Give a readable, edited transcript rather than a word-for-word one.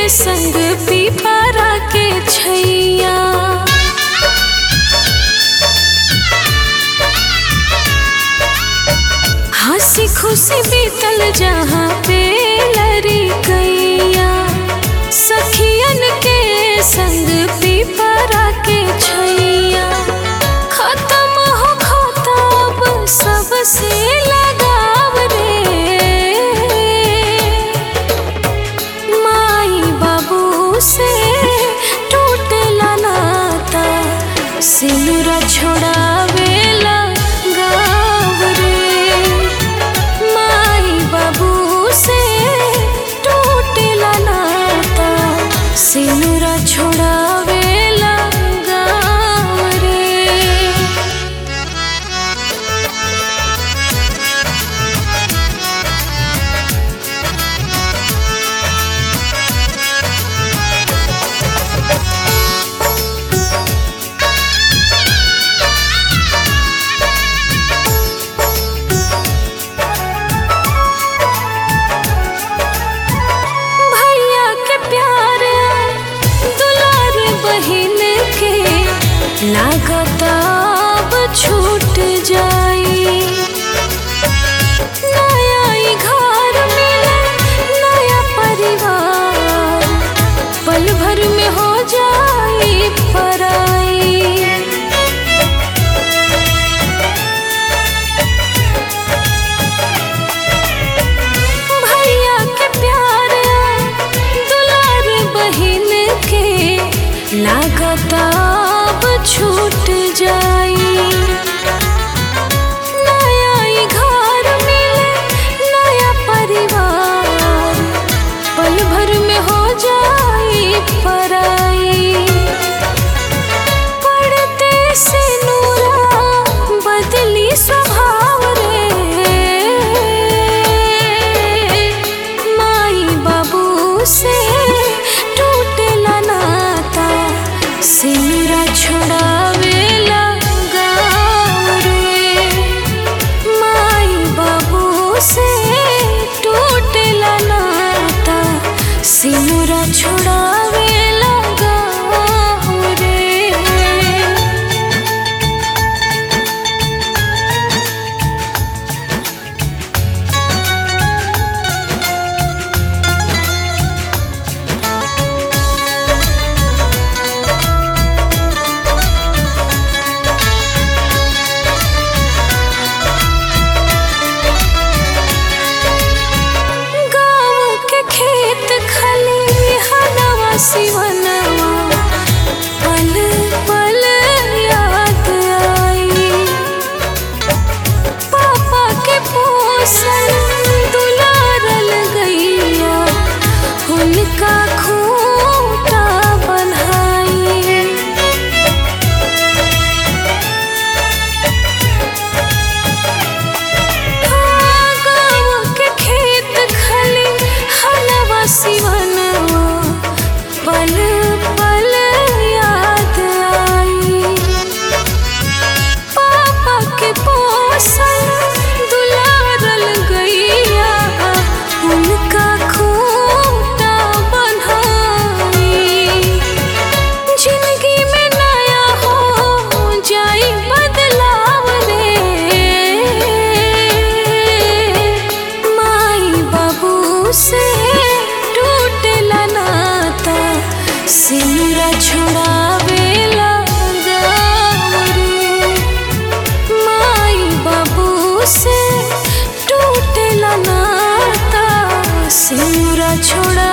संग पीपरा के छैया। हंसी खुशी बीतल जहाँ पे लड़कैया, सखियन के संग पीपरा के छैया। खत्म हो खताब सबसे लगाव रे, माई बाबू से टूटेला नाता, सिनुरा छोड़ावेला गाँव रे। माई बाबू से टूटेला नाता, सिनुरा छोड़ावेला गाँव रे। भैया के प्यार दुलार बहिन के लागत अब छूट जाई। नया ई घर मिले नया परिवार, पल भर में हो जाई पराई। भैया के प्यार दुलार बहिन के लागत अब छूट जाई। नया ई घर मिले नया परिवार, पल भर में हो जाई पराई। पढ़ते से नूरा बदली स्वभाव रे, माई बाबू से टूटेला नाता, सिनुरा छोड़ावेला गाँव रे। माई बाबू से टूटेला नाता, सिनुरा छोड़ावेला गाँव रे। गाँव के खेत खलिहानवा सिवनवा, पल पल याद आई। पापा के पोसल दुलारल गैया, उनका खूंटा बन्हाई। गाँव के खेत खलिहानवा सिवनवा, पल पल याद आई। पापा के पोसल दुलारल गैया, उनका खूंटा बन्हाई। जिंदगी में नया हो जाई बदलाव रे, माई बाबू से टूटेला नाता, सिनुरा छोड़ावेला गाँव रे। माई बाबू से टूटेला नाता, सिनुरा छोड़ा